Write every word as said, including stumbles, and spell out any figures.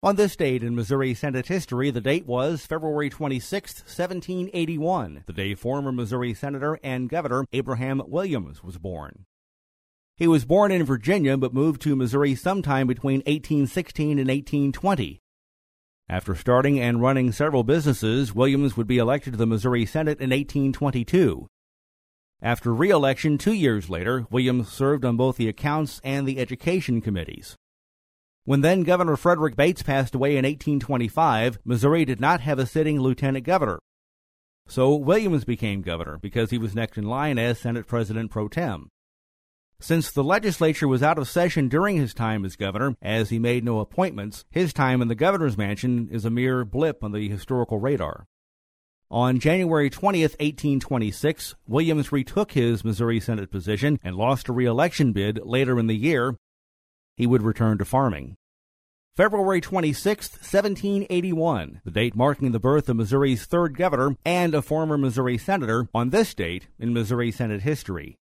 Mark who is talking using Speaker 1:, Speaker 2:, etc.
Speaker 1: On this date in Missouri Senate history, the date was February twenty-sixth, seventeen eighty-one, the day former Missouri Senator and Governor Abraham Williams was born. He was born in Virginia but moved to Missouri sometime between eighteen sixteen and eighteen twenty. After starting and running several businesses, Williams would be elected to the Missouri Senate in eighteen twenty-two. After re-election two years later, Williams served on both the Accounts and the Education committees. When then-Governor Frederick Bates passed away in eighteen twenty-five, Missouri did not have a sitting lieutenant governor. So Williams became governor because he was next in line as Senate President pro tem. Since the legislature was out of session during his time as governor, as he made no appointments, his time in the governor's mansion is a mere blip on the historical radar. On January twentieth, eighteen twenty-six, Williams retook his Missouri Senate position and lost a re-election bid later in the year. He would return to farming. February twenty-sixth, seventeen eighty-one, the date marking the birth of Missouri's third governor and a former Missouri senator, on this date in Missouri Senate history.